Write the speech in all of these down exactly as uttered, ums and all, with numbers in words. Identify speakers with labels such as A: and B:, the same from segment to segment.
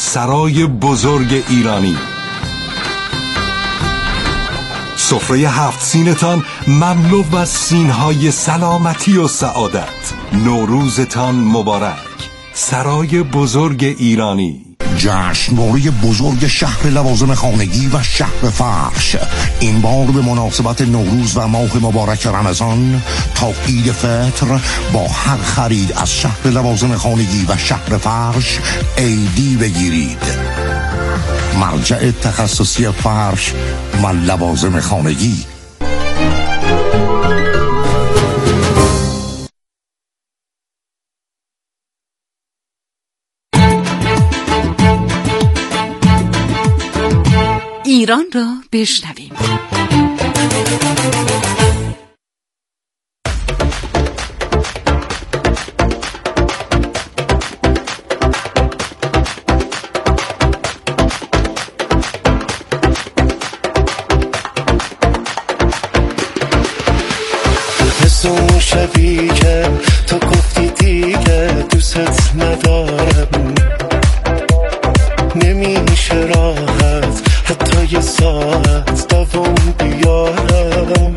A: سرای بزرگ ایرانی. سفره هفت سینتان مملو از سینهای سلامتی و سعادت. نوروزتان مبارک. سرای بزرگ ایرانی.
B: جشنواره بزرگ شهر لوازم خانگی و شهر فرش، این بار به مناسبت نوروز و ماه مبارک رمضان تا عید فطر با هر خرید از شهر لوازم خانگی و شهر فرش ایدی بگیرید. مرجع تخصصی فرش و لوازم خانگی.
C: ایران را بشنویم.
D: حسون شبی که تو گفتی دیگه دوست ندارم، نمیشه راحت حتی یه ساعت دوام بیارم.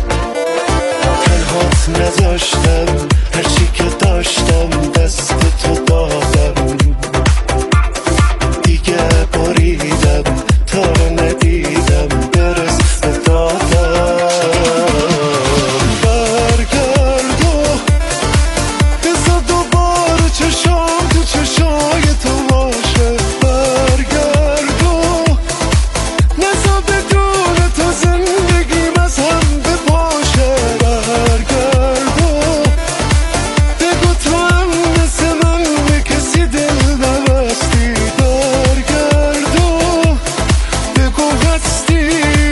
D: تنهات نذاشتم، هرچی که داشتم دست تو دادم. دیگه بریدم تا ندیدم برس دادم. برگرد و بذار دوباره چشام تو چشای تو باشه. برگرد و نذار بدون تو زندگیم از هم بپاشه. برگرد و بگو تو هم مثل من به کسی دل نبستی. برگرد و بگو هستی.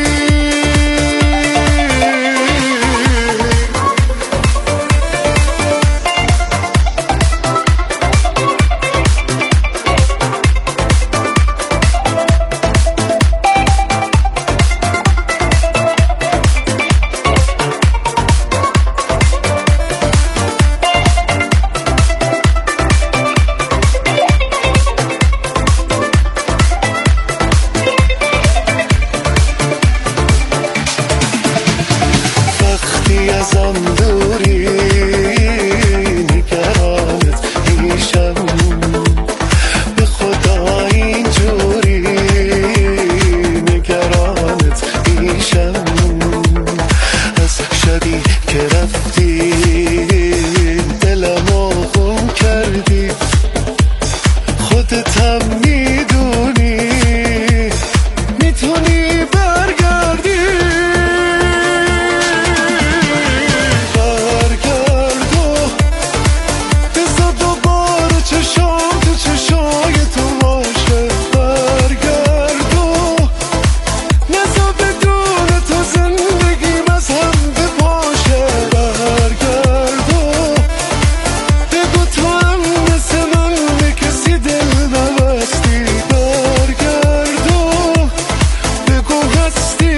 D: وقتی ازم دوری نگرانت میشم، به خدا اینجوری نگرانت میشم. از شبی که رفتی دلمو خون کردی، خودت هم میدونی میتونی برگردی. برگرد و بذار دوباره چشام تو چشای تو باشه. برگرد و نذار بدون تو زندگیم از هم بپاشه. برگرد و بگو تو هم مثل من به کسی دل نبستی. برگرد و بگو هستی.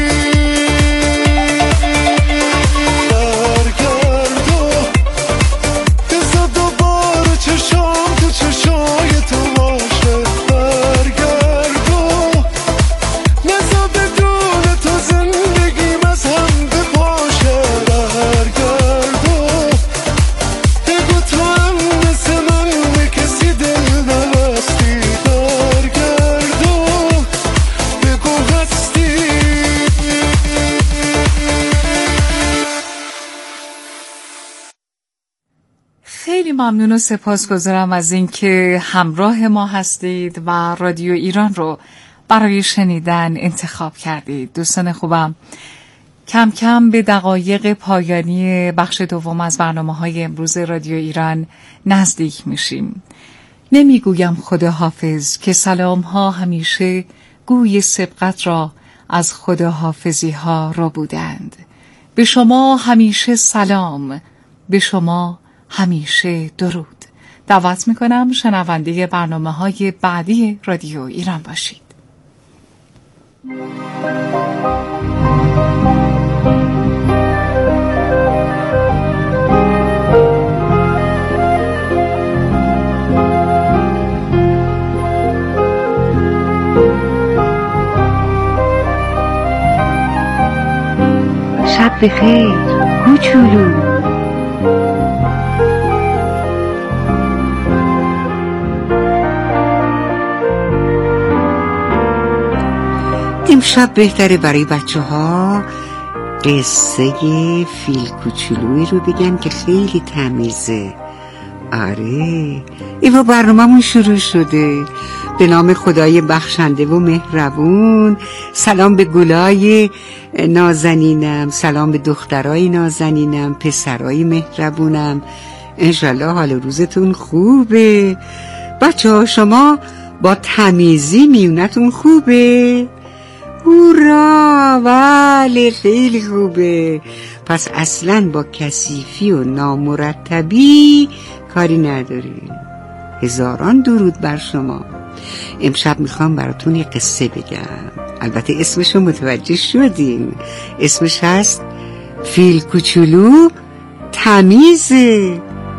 D: برگرد و بذار دوباره چشام تو چشای تو باشه. برگرد و نذار بدون تو زندگیم از هم بپاشه. برگرد و بگو تو هم مثل من به کسی دل نبستی. برگرد و بگو هستی.
C: خیلی ممنون و سپاسگزارم از اینکه همراه ما هستید و رادیو ایران رو برای شنیدن انتخاب کردید. دوستان خوبم، کم کم به دقایق پایانی بخش دوم از برنامه‌های امروز رادیو ایران نزدیک میشیم. نمیگویم خداحافظ که سلام ها همیشه گوی سبقت را از خداحافظی ها را بودند. به شما همیشه سلام، به شما همیشه درود. دعوت میکنم شنونده برنامه‌های بعدی رادیو ایران باشید.
E: به خیر کوچولو.
F: امشب بهتره برای بچه ها قصه فیل کوچولویی رو بگن که خیلی تمیزه. آره ایوا برنامه‌مون شروع شده. به نام خدای بخشنده و مهربون. سلام به گلای نازنینم، سلام به دخترای نازنینم، پسرای مهربونم. انشالله حال روزتون خوبه. بچه ها شما با تمیزی میونتون خوبه؟ هورا، بله خیلی خوبه. پس اصلا با کثیفی و نامرتبی کاری نداریم. هزاران درود بر شما. امشب میخوام براتون یه قصه بگم. البته اسمشو متوجه شدیم، اسمش هست فیل کوچولو تمیزه.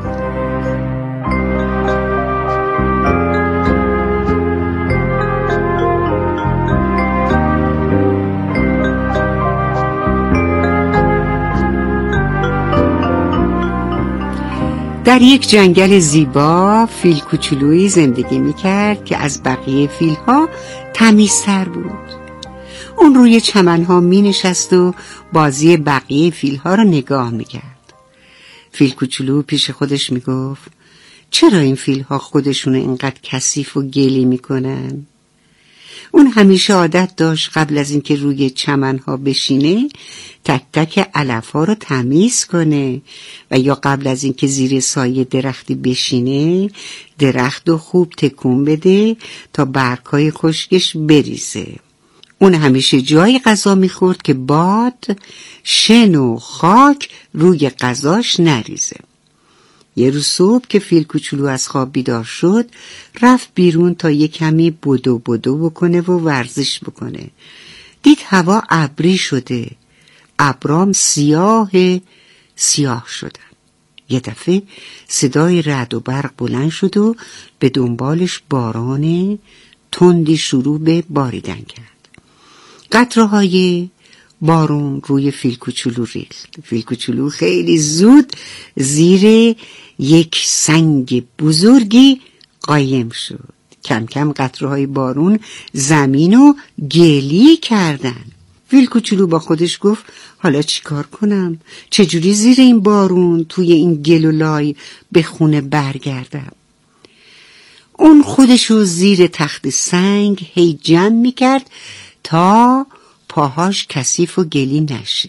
F: در یک جنگل زیبا فیل کوچولویی زندگی میکرد که از بقیه فیلها تمیزتر بود. اون روی چمنها مینشست و بازی بقیه فیلها را نگاه میکرد. فیل کوچولو پیش خودش میگفت چرا این فیلها خودشونو اینقدر کثیف و گلی میکنن؟ اون همیشه عادت داشت قبل از اینکه روی چمنها بشینه تک تک علفها رو تمیز کنه و یا قبل از اینکه زیر سایه درختی بشینه درخت رو خوب تکون بده تا برگ‌های خشکش بریزه. اون همیشه جای غذا میخورد که باد، شن و خاک روی غذاش نریزه. یه روز صبح که فیل کوچولو از خواب بیدار شد رفت بیرون تا یه کمی بدو بدو بکنه و ورزش بکنه. دید هوا ابری شده، ابرام سیاه سیاه شدن. یه دفعه صدای رعد و برق بلند شد و به دنبالش باران تندی شروع به باریدن کرد. قطره‌های بارون روی فیل کوچولو ریخت. فیل کوچولو خیلی زود زیر یک سنگ بزرگی قایم شد. کم کم قطره‌های بارون زمینو گلی کردن. فیل کوچولو با خودش گفت حالا چی کار کنم؟ چجوری زیر این بارون توی این گل و لای به خونه برگردم؟ اون خودشو زیر تخت سنگ هی جمع میکرد تا پاهاش کثیف و گلی نشه.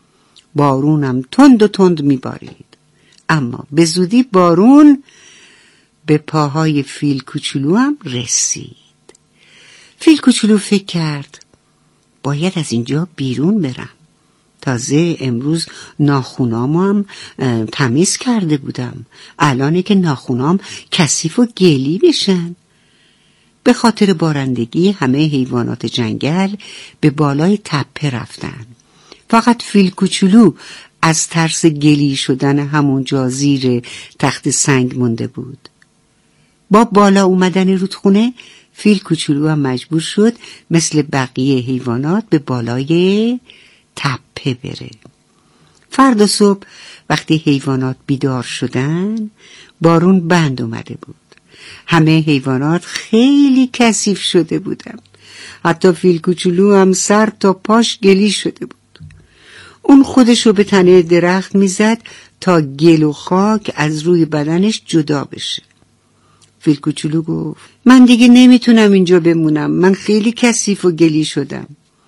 F: بارونم تند و تند میبارید، اما به زودی بارون به پاهای فیل کوچولو هم رسید. فیل کوچولو فکر کرد باید از اینجا بیرون برم. تازه امروز ناخونامو هم تمیز کرده بودم، الانه که ناخونام کثیف و گلی بشن. به خاطر بارندگی همه حیوانات جنگل به بالای تپه رفتن. فقط فیل کوچولو از ترس گلی شدن همونجا زیر تخت سنگ مونده بود. با بالا اومدن رودخونه فیل کوچولو هم مجبور شد مثل بقیه حیوانات به بالای تپه بره. فردا صبح وقتی حیوانات بیدار شدن بارون بند اومده بود. همه حیوانات خیلی کثیف شده بودن. حتی فیل کوچولو هم سر تا پاش گلی شده بود. اون خودشو به تنه درخت میزد تا گل و خاک از روی بدنش جدا بشه. فیل کوچولو گفت من دیگه نمیتونم اینجا بمونم، من خیلی کثیف و گلی شدم.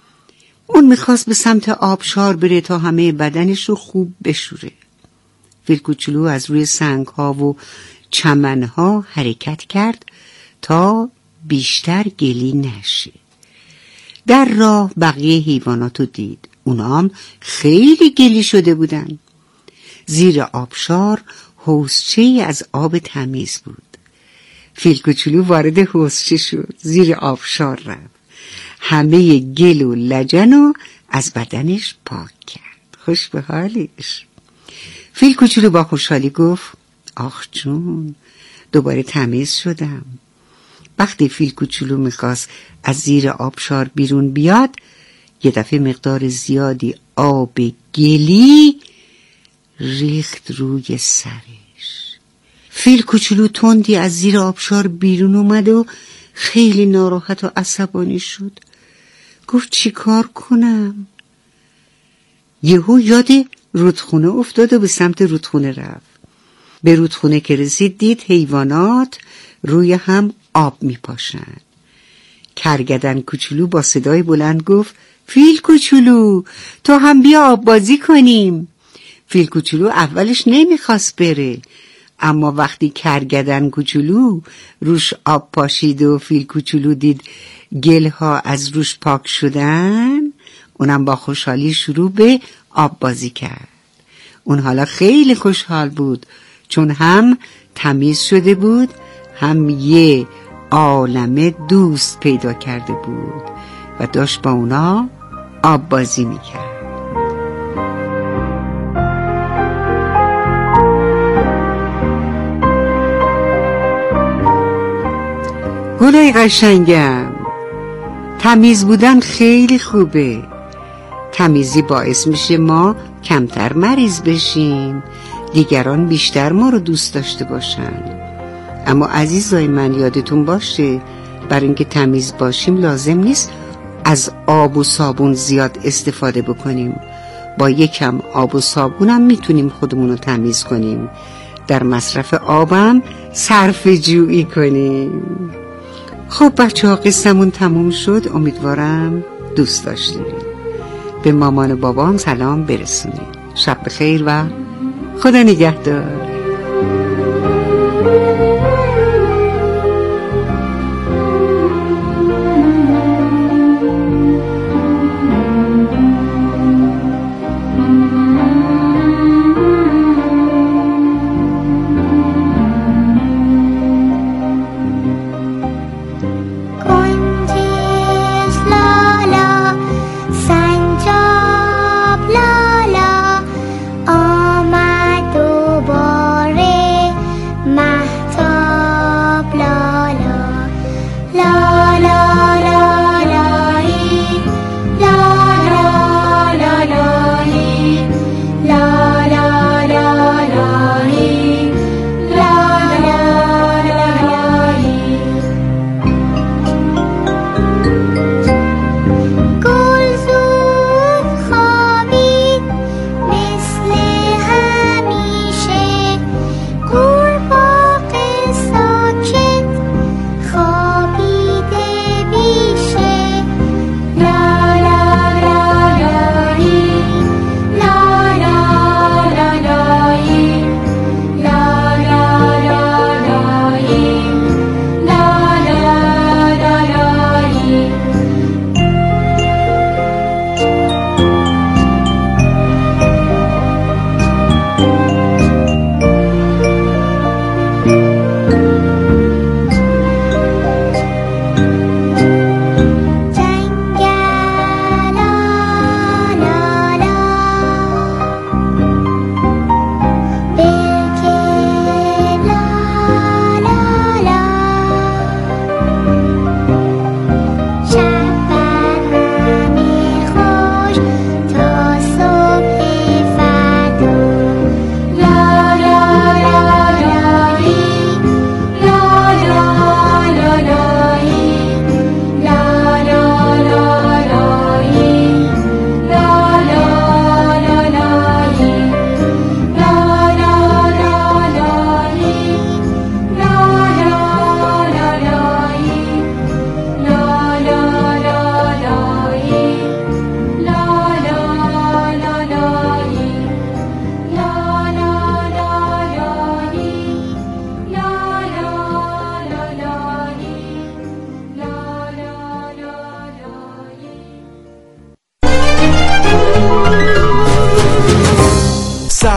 F: اون میخواست به سمت آبشار بره تا همه بدنش رو خوب بشوره. فیل کوچولو از روی سنگ ها و چمن ها حرکت کرد تا بیشتر گلی نشه. در راه بقیه حیواناتو دید. اونا هم خیلی گلی شده بودن. زیر آبشار حوضچه‌ای از آب تمیز بود. فیل کوچولو وارد حوضچه شد، زیر آبشار رفت، همه گل و لجنو از بدنش پاک کرد. خوش به حالش. فیل کوچولو با خوشحالی گفت آخ جون، دوباره تمیز شدم. وقتی فیل کوچولو میخواست از زیر آبشار بیرون بیاد، یه دفعه مقدار زیادی آب گلی ریخت روی سرش. فیل کوچولو تندی از زیر آبشار بیرون اومد و خیلی ناراحت و عصبانی شد. گفت چی کار کنم؟ یهو یاد رودخونه افتاد و به سمت رودخونه رفت. به رودخونه که رسید دید حیوانات روی هم آب می پاشن. کرگدن کوچولو با صدای بلند گفت فیل کوچولو تو هم بیا آب بازی کنیم. فیل کوچولو اولش نمیخواست بره، اما وقتی کرگدن کوچولو روش آب پاشید و فیل کوچولو دید گلها از روش پاک شدن، اونم با خوشحالی شروع به آب بازی کرد. اون حالا خیلی خوشحال بود چون هم تمیز شده بود، هم یه عالمه دوست پیدا کرده بود و داشت با اونا آب بازی میکرد. گلای قشنگم، تمیز بودن خیلی خوبه. تمیزی باعث میشه ما کمتر مریض بشیم، دیگران بیشتر ما رو دوست داشته باشن. اما عزیزای من یادتون باشه برای اینکه تمیز باشیم لازم نیست از آب و صابون زیاد استفاده بکنیم. با یکم آب و صابونم میتونیم خودمون رو تمیز کنیم. در مصرف آبم صرفه جویی کنیم. خب بچه ها قصه‌مون تموم شد. امیدوارم دوست داشتید. به مامان و بابام سلام برسونید. شب بخیر و خدا نگهدار.
G: آمد و با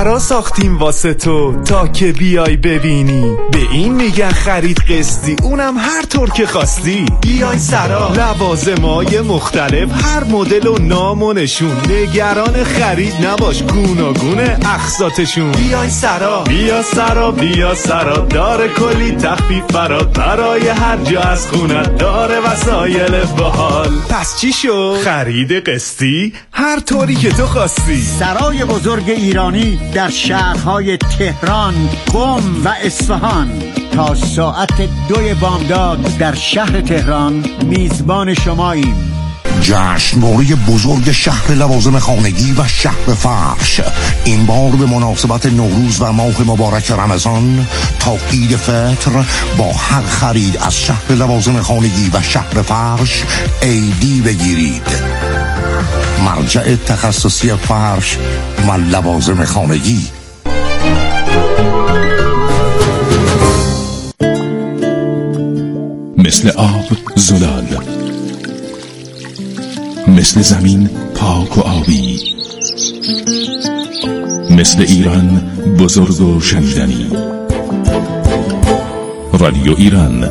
G: سرا ساختیم واسه تو تا که بیای ببینی. به این میگن خرید قسطی، اونم هر طور که خواستی. بیای سرا، لوازمای مختلف، هر مدل و نام و نشون. نگران خرید نباش، گوناگونه اقساطشون. بیای سرا، بیا سرا، بیا سرا، داره کلی تخفیف برات، برای هر جا از خونت، داره وسایل باحال. پس چی شد؟ خرید قسطی هر طوری که تو خواستی.
H: سرای بزرگ ایرانی در شهرهای تهران، قم و اصفهان تا ساعت دوی بامداد در شهر تهران میزبان شماییم.
B: جشنواره بزرگ شهر لوازم خانگی و شهر فرش، این بار به مناسبت نوروز و ماه مبارک رمضان تا عید فطر با هر خرید از شهر لوازم خانگی و شهر فرش ایدی بگیرید. مرجع تخصصی فرش و لوازم خانگی.
I: مثل آب زلال، مثل زمین پاک و آبی، مثل ایران بزرگ و شنیدنی. رادیو ایران.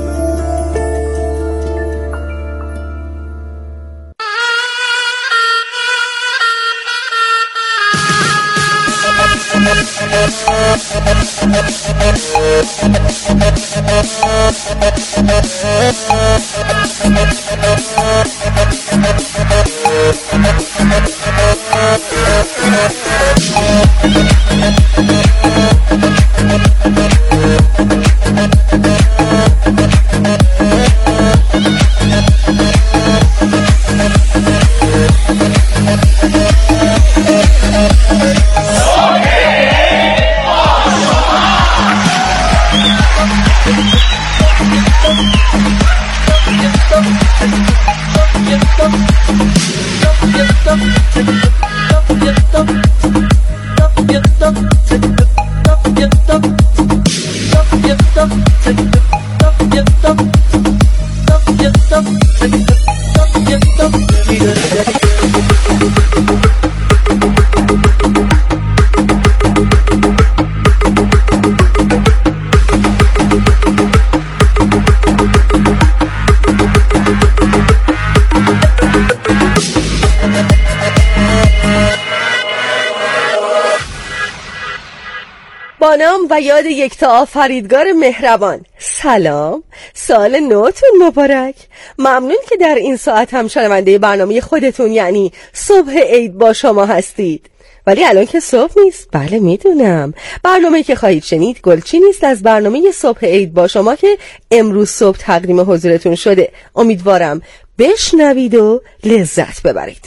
J: با نام و یاد یکتا آفریدگار مهربان، سلام، سال نوتون مبارک. ممنون که در این ساعت هم شنونده برنامه خودتون یعنی صبح عید با شما هستید. ولی الان که صبح نیست. بله میدونم برنامه که خواهید شنید گلچی نیست از برنامه صبح عید با شما که امروز صبح تقدیم حضورتون شده. امیدوارم بشنوید و لذت ببرید.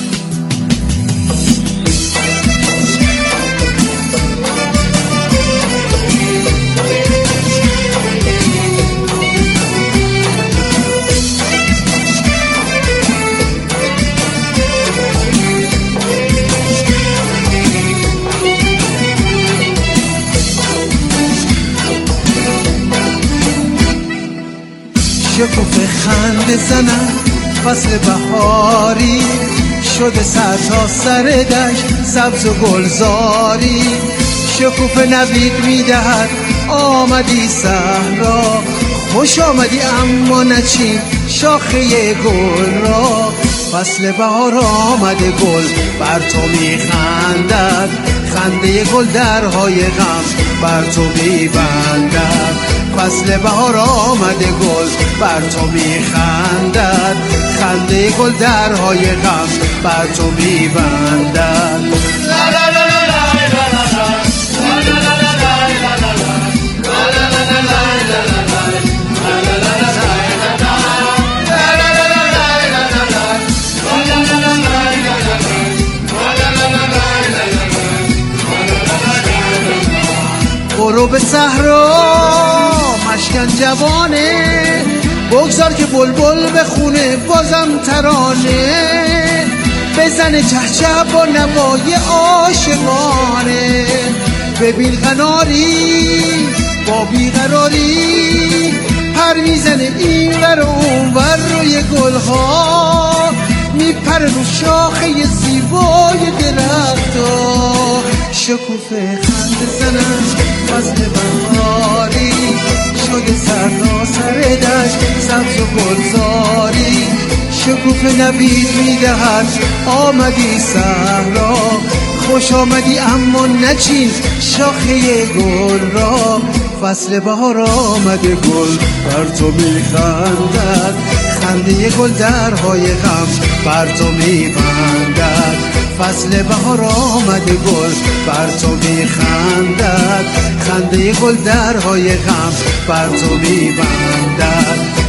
K: شکوفه خنده زنم فصل بهاری شده سر تا سر دشت سبز و گلزاری. شکوفه نوید میدهد آمدی صحرا، خوش آمدی اما نچین شاخه گل را. فصل بهار آمده گل بر تو میخندد، خنده گل درهای غم بر تو میبندد. فصل بهار آمده گل بر تو میخندد، خنده گل درهای غم بر تو میبندد. لا لا لا لا لا لا برو به صحرا مشکن جوانه، بگذار که بلبل بخونه بازم ترانه، بزن چهچه با نوای عاشقانه. ببین قناری با بیقراری پر میزنه این ور و اون ور روی گلها، میپره رو شاخه زیبای درختا. شکوفه خنده زنم فصل بهاری شده سر تا سر دشت سبز و گلزاری شکوفه نوید میدهد آمدی صحرا خوش آمدی اما نچین شاخه گل را فصل بهار آمده گل بر تو میخندد خنده گل درهای غم بر تو میبندد فصل بهار آمده گل بر تو میخندد خنده گل درهای غم بر تو میبندد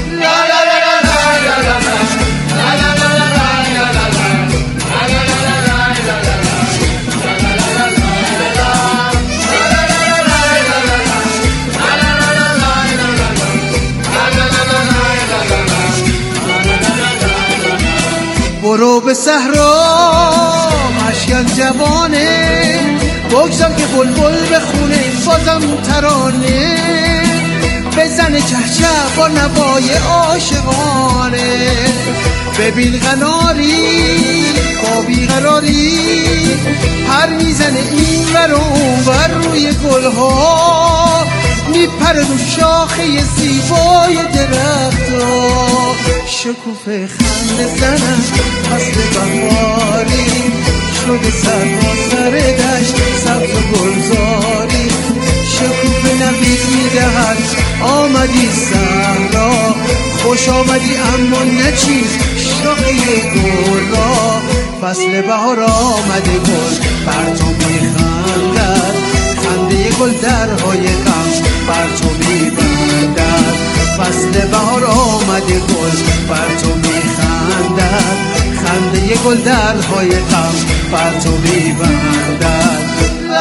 K: برو به صحرا مشکل جوانه بگذار که بلبل بخونه بازم ترانه بزن چهچه با نوای عاشقانه ببین قناری با بیقراری پر میزنه این ور و اون ور روی گلها میپره رو شاخه زیبای درخت‌ها شکوفه خنده زنم فصل بهاری شده سر تا سر دشت سبز و گلزاری شکوفه نوید میدهد آمدی صحرا خوش آمدی اما نچین شاخه گل را فصل بهار آمده گل بر تو میخندد خنده گل درهای غم بر تو میبندد فصل بهار آمده گل بر تو میخندد خنده گل درهای غم بر تو میبندد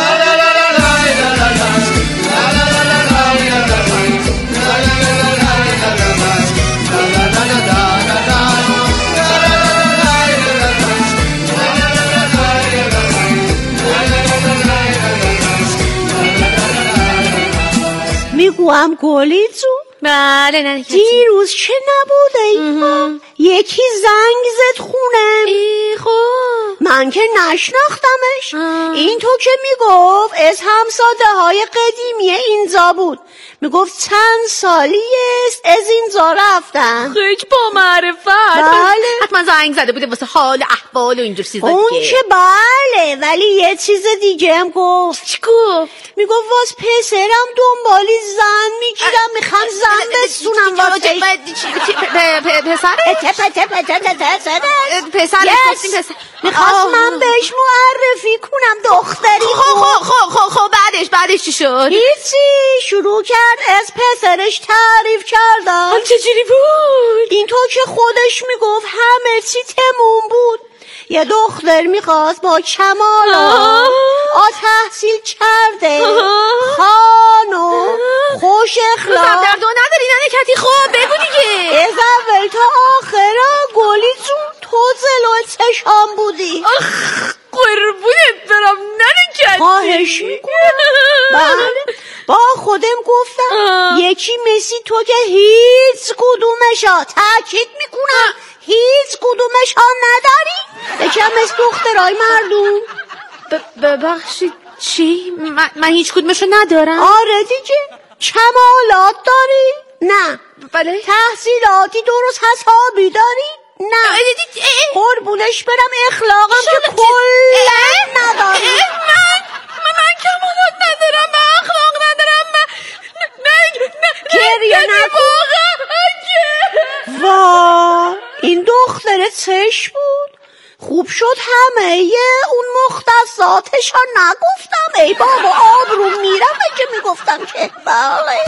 L: میگوام گلی تو
M: بله نه
L: دیروز چه نبوده ای یکی زنگ زد خونم
M: ای خب
L: من که نشناختمش این تو که میگفت از همساده های قدیمی اینجا بود میگفت چند سالی است از اینجا رفتن
M: خیلی با معرفت
L: بله
M: حتما زنگ زده بوده واسه حال احوال و اینجور چیزا
L: اون که بله ولی یه چیز دیگه هم گفت
M: چی گفت؟
L: میگفت واس پسرم دنبالی زن میگیرم میخوام زن بسونم واسه
M: پسر پسر پسر
L: میخواست من بهش معرفی کنم دختری
M: خب خب خب خب خب بعدش بعدش چی شد؟
L: هیچی شروع کرد از پسرش تعریف کردن
M: چجوری بود؟
L: این تو که خودش میگفت همه چی تموم بود یه دختر میخواست با کمالات آ تحصیل کرده خانم خوش اخلاق
M: در دو نداری ننه کتی خب بگو دیگه
L: از اول تا آخر گلی جون تو زلو چشام بودی
M: آخ قربونت برم ننه کتی
L: خواهش میکنم بله با خودم گفتم یکی مثل تو که هیچ کدومشا تاکید میکنم هیچ کدومش ها نداری یکم از دخترای مردم
M: ببخشید چی؟ من, من هیچ کدومشو ندارم
L: آره دیگه کمالات داری؟ نه
M: بله
L: تحصیلاتی درست حسابی داری؟ نه قربونش برم اخلاقم که کلن نداری
M: من من کمالات ندارم من اخلاق ندارم من نه نه
L: گریه نکن وا این دختر چش بود خوب شد همه اون مختصاتش ها نگفتم ای بابا آبروم میرم که میگفتم که بله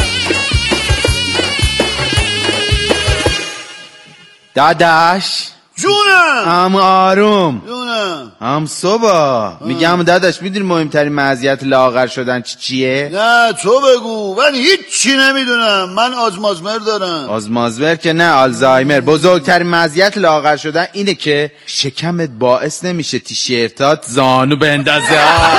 N: داداش جونم.
O: ام آروم.
N: جونم.
O: ام صبح. میگم داداش میدونی مهمترین مزیت لاغر شدن چی چیه؟
N: نه تو بگو. من هیچ چی نمیدونم. من آزمازمر دارم.
O: آزمازمر که نه، آلزایمر. بزرگترین مزیت لاغر شدن اینه که شکمت باعث نمیشه تیشرتات زانو بندازه.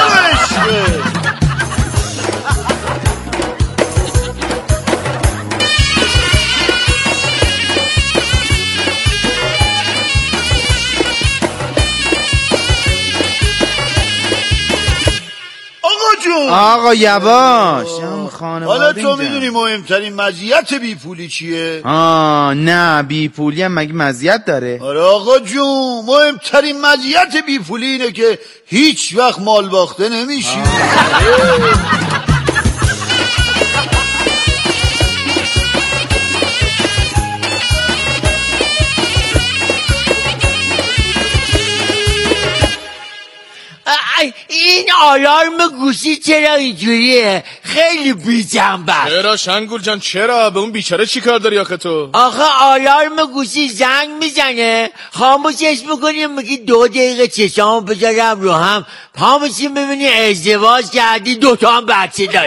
O: آقا یواش.
N: حالا تو میدونی مهمترین مزیت بیپولی چیه؟
O: آه نه، بیپولی هم مگه مزیت داره؟
N: آره آقا جون، مهمترین مزیت بیپولی اینه که هیچ وقت مال باخته نمیشی.
P: این آلارم گوشی چرا اینجوریه؟ خیلی بی جنبه.
Q: چرا شنگول جان چرا؟ به اون بیچاره چی کار داری آخه تو؟
P: آخه آلارم گوشی زنگ میزنه، خاموشش میکنیم، میگی دو دقیقه چشامو بذارم رو هم، پا میشی میبینی ازدواج کردی، دوتا هم بچه داری.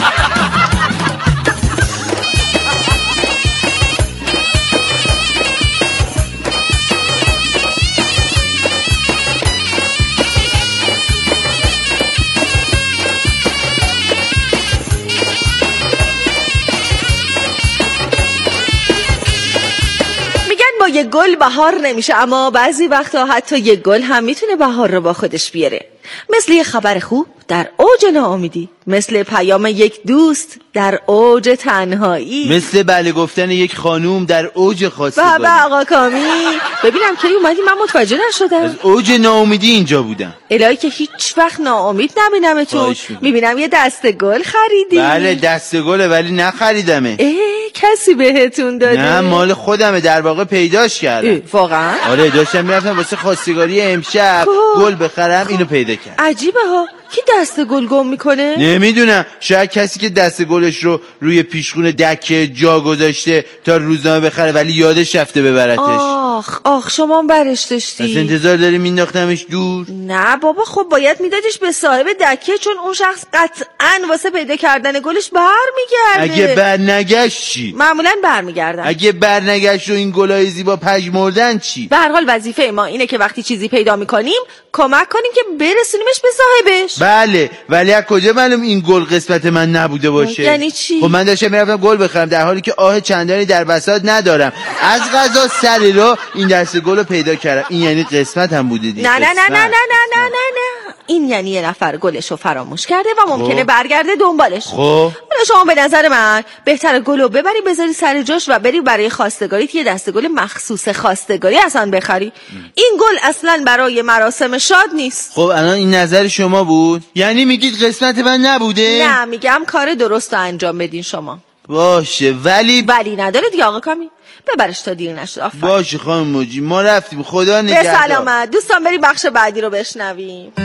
J: با یه گل بهار نمیشه، اما بعضی وقتا حتی یه گل هم میتونه بهار رو با خودش بیاره. مثل یه خبر خوب در اوج ناامیدی، مثل پیام یک دوست در اوج تنهایی،
O: مثل بله گفتن یک خانوم در اوج خواستگاری.
J: بابا آقا کامی ببینم کی اومدی، من متوجه نشدم.
O: از اوج ناامیدی اینجا بودم.
J: الهی که هیچ وقت ناامید نبینمتون. میبینم یه دسته گل خریدی.
O: بله دسته گله ولی نخریدمه.
J: اه کسی بهتون داده؟
O: نه مال خودمه، در واقع پیداش کردم.
J: واقعا؟
O: آره داشتم میرفتم واسه خواستگاری امشب گل بخرم، اینو پیدا کردم.
J: عجیبه ها، کی دست گل گم میکنه؟
O: نمیدونم، شاید کسی که دست گلش رو روی پیشخون دکه جا گذاشته تا روزنامه بخره ولی یادش رفته ببرتش.
J: آخ آخ شما برش داشتی.
O: پس انتظار داری مینداختمش دور؟
J: نه بابا، خب باید میدادش به صاحب دکه، چون اون شخص قطعاً واسه پیدا کردن گلش برمیگرده.
O: اگه برنگشت چی؟
J: معمولاً برمیگردن.
O: اگه برنگشت و این گلای زیبا پژمردن چی؟
J: به هر حال وظیفه ما اینه که وقتی چیزی پیدا میکنیم کمک کنیم که برسونیمش به صاحبش.
O: بله ولی از کجا معلوم این گل قسمت من نبوده باشه؟
J: یعنی چی؟
O: خب من داشتم میرفتم گل بخرم در حالی که آه چندانی در بساط ندارم، از قضا سر رو این دسته گل رو پیدا کردم. این یعنی قسمت هم بوده دیگه.
J: نه نه نه نه نه نه نه نه این یعنی یه نفر گلش رو فراموش کرده و ممکنه خب. برگرده دنبالش.
O: خب
J: حالا شما به نظر من بهتره گل رو ببری بذاری سر جاش و بری برای خواستگاریت یه دسته گل مخصوص خواستگاری اصلا بخری. ام. این گل اصلا برای مراسم شاد نیست.
O: خب الان این نظر شما بود؟ یعنی میگید قسمت من نبوده؟
J: نه میگم کار درست رو انجام بدین شما.
O: باشه ولی
J: ولی نداره دیگه آقا کامی، ببرش تا دیر نشد. آفرین.
O: باشه خانم موجی، ما رفتیم، خدا نگهدار.
J: به سلامت. دوستان بریم بخش بعدی رو بشنویم.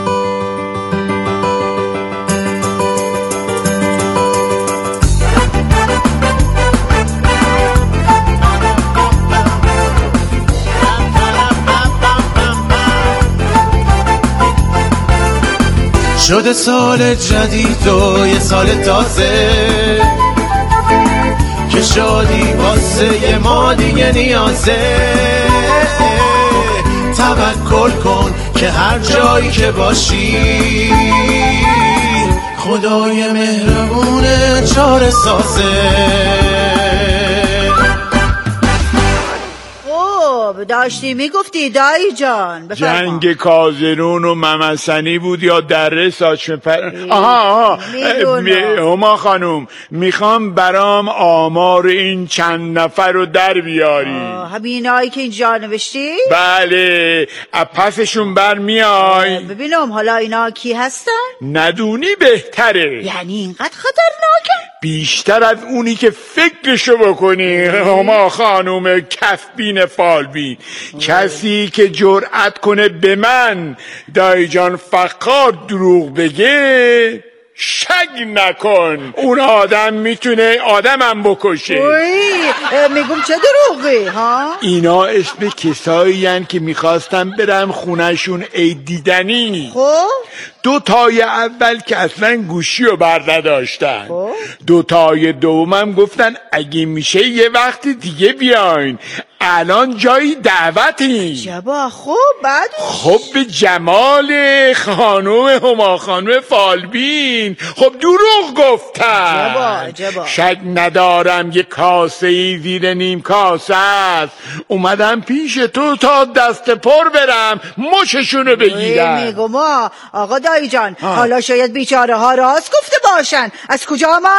K: شده سال جدید و یه سال تازه که شادی واسه ما دیگه نیازه. توکل کن که هر جایی که باشی خدای مهربونه چاره سازه.
L: داشتی میگفتی دایی جان بفرما.
R: جنگ کازرون و ممسنی بود یا دره ساچمپر؟ آها آها هما خانوم میخوام برام آمار این چند نفر رو در بیاری.
L: همینایی که اینجا نوشتی؟
R: بله پسشون بر میای.
L: ببینم حالا اینا کی هستن؟
R: ندونی بهتره.
L: یعنی اینقدر خطرناکه؟
R: بیشتر از اونی که فکرشو بکنی هما خانوم کفبین فالبین. کسی که جرأت کنه به من دایی جان فقط دروغ بگه شک نکن اون آدم میتونه آدمم بکشه.
S: میگم چه دروغی ها؟
R: اینا اسم کسایی هن که میخواستم برم خونهشون عید دیدنی.
S: خب
R: دو تای اول که اصلا گوشی رو بر نداشتن، دو تای دومم گفتن اگه میشه یه وقت دیگه بیاین، الان جایی دعوتیم.
S: جبا خب بعد
R: خب به جمال خانوم هما خانوم فالبین خب دروغ گفتن.
S: جبا جبا
R: شک ندارم یه کاسه ای زیر نیم کاسه است، اومدم پیش تو تا دست پر برم مششونو بگیرم.
S: میگم آقا دایی جان حالا شاید بیچاره ها راست گفته باشن، از کجا ما